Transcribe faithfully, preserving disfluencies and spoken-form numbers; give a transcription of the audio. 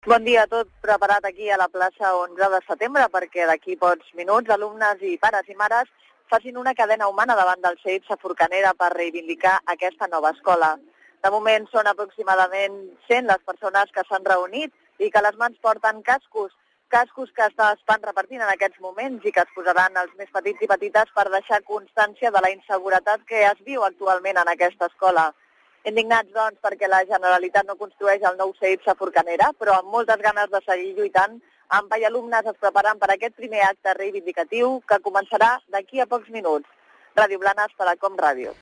Bon dia, tot preparat aquí a la plaça onze de setembre perquè d'aquí pocs minuts alumnes i pares i mares facin una cadena humana davant del C I P S Forcanera per reivindicar aquesta nova escola. De moment són aproximadament cent les persones que s'han reunit i que a les mans porten cascos, cascos que es van repartint en aquests moments i que es posaran als més petits i petites per deixar constància de la inseguretat que es viu actualment en aquesta escola. Indignats, doncs, perquè la Generalitat no construeix el nou C I P S Forcanera, però amb moltes ganes de seguir lluitant, A M P A i alumnes es preparen per aquest primer acte reivindicatiu que començarà d'aquí a pocs minuts. Ràdio Blanes, Telecom Ràdio.